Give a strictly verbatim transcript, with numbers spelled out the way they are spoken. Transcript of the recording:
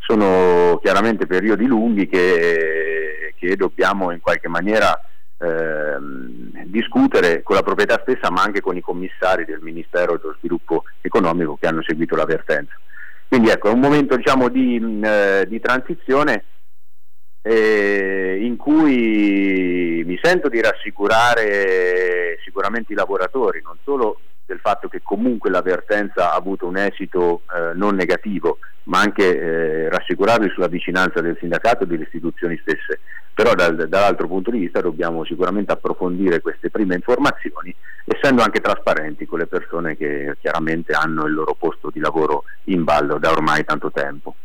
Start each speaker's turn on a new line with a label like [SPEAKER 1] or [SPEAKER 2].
[SPEAKER 1] sono chiaramente periodi lunghi che, che dobbiamo in qualche maniera ehm, discutere con la proprietà stessa, ma anche con i commissari del Ministero dello Sviluppo Economico che hanno seguito la vertenza. Quindi ecco, è un momento diciamo di, eh, di transizione eh, in cui mi sento di rassicurare sicuramente i lavoratori, non solo del fatto che comunque l'avvertenza ha avuto un esito eh, non negativo, ma anche eh, rassicurarli sulla vicinanza del sindacato e delle istituzioni stesse. Però dal, dall'altro punto di vista dobbiamo sicuramente approfondire queste prime informazioni, essendo anche trasparenti con le persone che chiaramente hanno il loro posto di lavoro in ballo da ormai tanto tempo.